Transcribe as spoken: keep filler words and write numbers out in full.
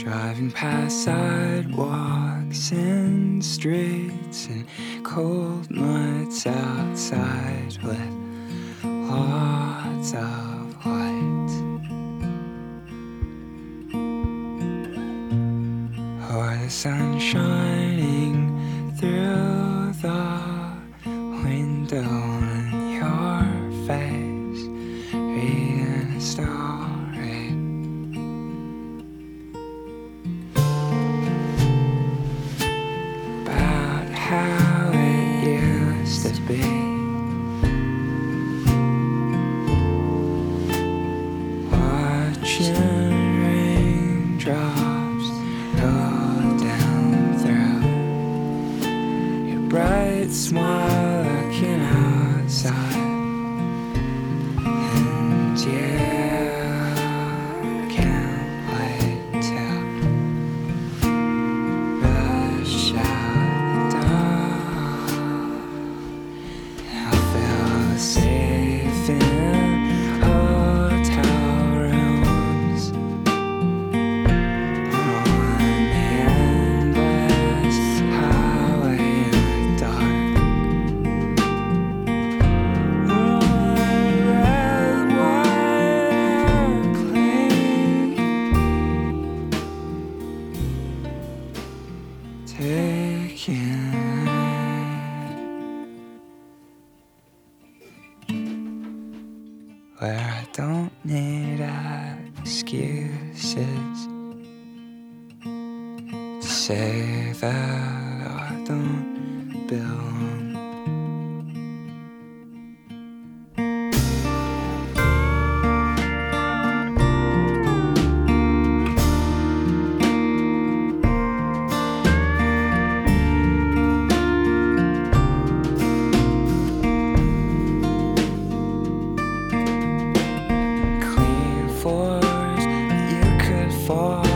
Driving past sidewalks and streets and cold nights outside with lots of light. Or the sun shining through the window on your face, reading a story. About how it used to be. Watching raindrops roll down through your bright smile, looking outside, and you can't wait to rush out the door. I feel safe in hotel rooms on an endless highway in the dark. One red wine clean, taking where I don't need excuses to say that I don't belong. Clean floors you could fall